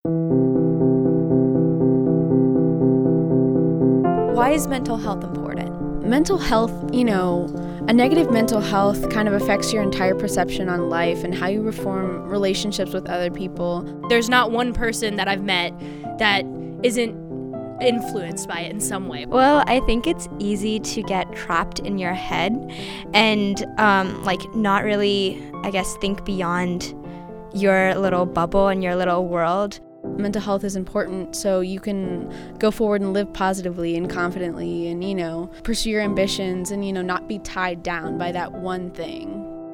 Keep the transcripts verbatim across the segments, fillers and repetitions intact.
Why is mental health important? Mental health, you know, a negative mental health kind of affects your entire perception on life and how you form relationships with other people. There's not one person that I've met that isn't influenced by it in some way. Well, I think it's easy to get trapped in your head and um, like not really, I guess, think beyond your little bubble and your little world. Mental health is important so you can go forward and live positively and confidently and, you know, pursue your ambitions and, you know, not be tied down by that one thing.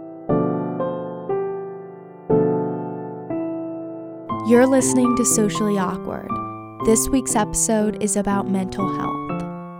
You're listening to Socially Awkward. This week's episode is about mental health.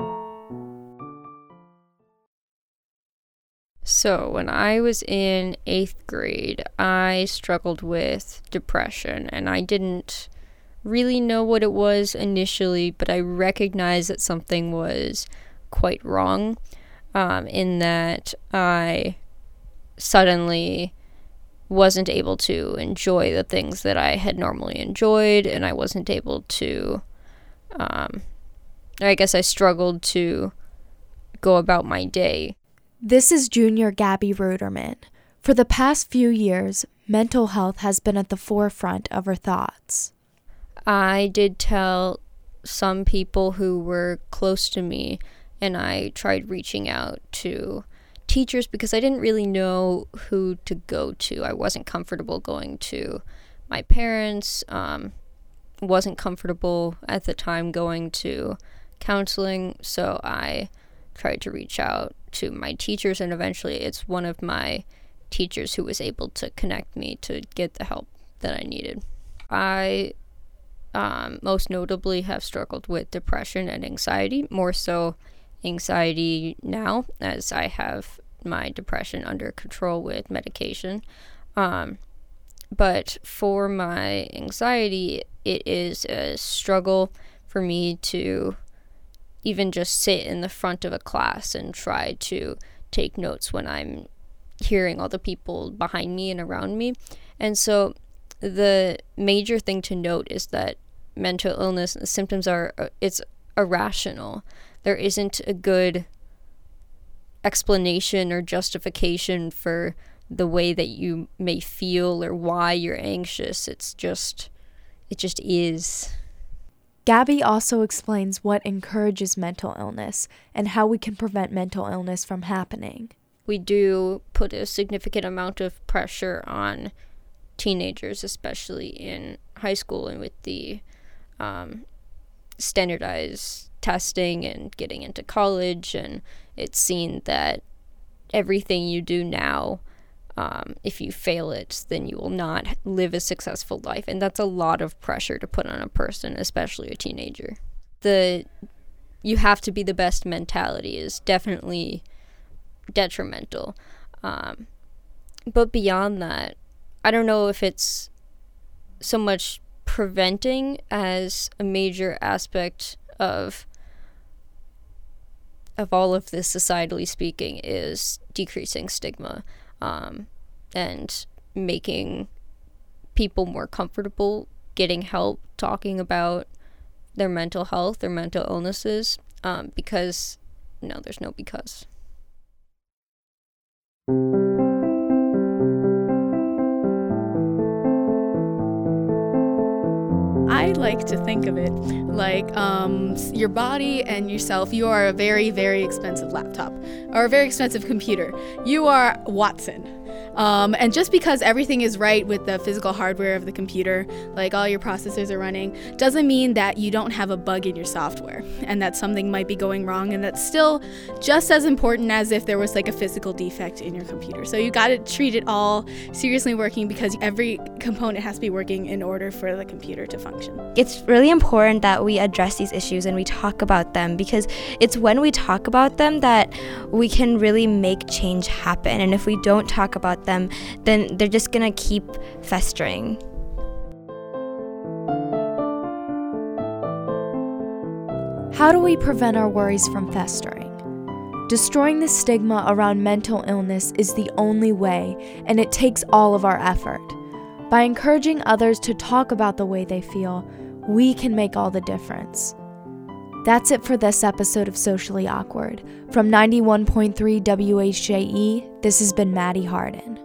So when I was in eighth grade, I struggled with depression, and I didn't really know what it was initially, but I recognized that something was quite wrong, um, in that I suddenly wasn't able to enjoy the things that I had normally enjoyed, and I wasn't able to, um, I guess I struggled to go about my day. This is junior Gabby Ruderman. For the past few years, mental health has been at the forefront of her thoughts. I did tell some people who were close to me, and I tried reaching out to teachers because I didn't really know who to go to. I wasn't comfortable going to my parents, um, wasn't comfortable at the time going to counseling, so I tried to reach out to my teachers, and eventually it's one of my teachers who was able to connect me to get the help that I needed. I Um, most notably have struggled with depression and anxiety, more so anxiety now, as I have my depression under control with medication. Um, but for my anxiety, it is a struggle for me to even just sit in the front of a class and try to take notes when I'm hearing all the people behind me and around me. And so the major thing to note is that mental illness, the symptoms are, it's irrational. There isn't a good explanation or justification for the way that you may feel or why you're anxious. It's just, it just is. Gabby also explains what encourages mental illness and how we can prevent mental illness from happening. We do put a significant amount of pressure on teenagers, especially in high school and with the um, standardized testing and getting into college, and it's seen that everything you do now, um, if you fail it, then you will not live a successful life, and that's a lot of pressure to put on a person, especially a teenager. The you have to be the best mentality is definitely detrimental, um, but beyond that, I don't know if it's so much preventing as a major aspect of of all of this, societally speaking, is decreasing stigma, um, and making people more comfortable getting help, talking about their mental health, their mental illnesses, um, because, no, there's no because. I like to think of it like um, your body and yourself. You are a very, very expensive laptop or a very expensive computer. You are Watson. Um, and just because everything is right with the physical hardware of the computer, like all your processors are running, doesn't mean that you don't have a bug in your software and that something might be going wrong, and that's still just as important as if there was like a physical defect in your computer. So you got to treat it all seriously working, because every component has to be working in order for the computer to function. It's really important that we address these issues and we talk about them, because it's when we talk about them that we can really make change happen. And if we don't talk about them, then they're just gonna keep festering. How do we prevent our worries from festering? Destroying the stigma around mental illness is the only way, and it takes all of our effort. By encouraging others to talk about the way they feel, we can make all the difference. That's it for this episode of Socially Awkward. From ninety-one point three W H J E, this has been Maddie Harden.